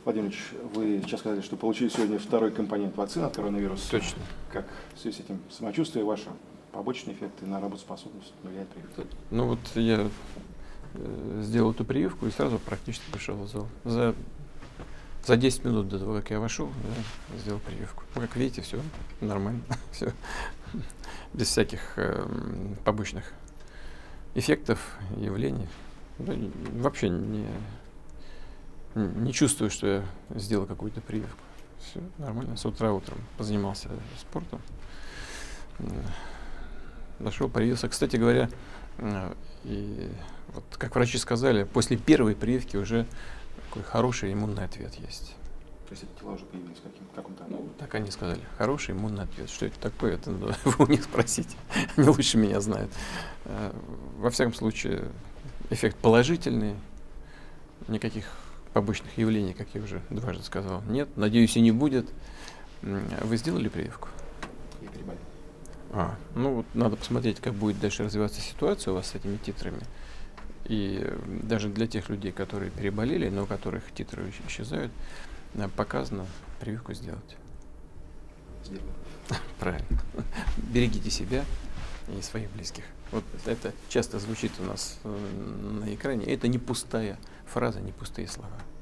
Владимирович, вы сейчас сказали, что получили сегодня второй компонент вакцины от коронавируса. Точно. Как в связи с этим самочувствие ваше, побочные эффекты на работоспособность влияет прививка? Ну вот я сделал эту прививку и сразу практически пришел в зал. За 10 минут до того, как я вошел, я сделал прививку. Ну, как видите, все нормально, все без всяких побочных эффектов, явлений. Вообще не чувствую, что я сделал какую-то прививку. Все нормально. С утра утром позанимался спортом. Дошел, привился. Кстати говоря, и вот как врачи сказали, после первой прививки уже такой хороший иммунный ответ есть. То есть эти тела уже появились в каком-то... Ну, так они сказали. Хороший иммунный ответ. Что это такое? Это вы у них спросите. Они лучше меня знают. Во всяком случае, эффект положительный. Никаких побочных явлений, как я уже дважды сказал, нет. Надеюсь, и не будет. Вы сделали прививку? Я переболел. Ну вот надо посмотреть, как будет дальше развиваться ситуация у вас с этими титрами. И даже для тех людей, которые переболели, но у которых титры исчезают, показано прививку сделать. Сделаю. Правильно. Берегите себя и своих близких. Вот это часто звучит у нас на экране. Это не пустая фраза, не пустые слова.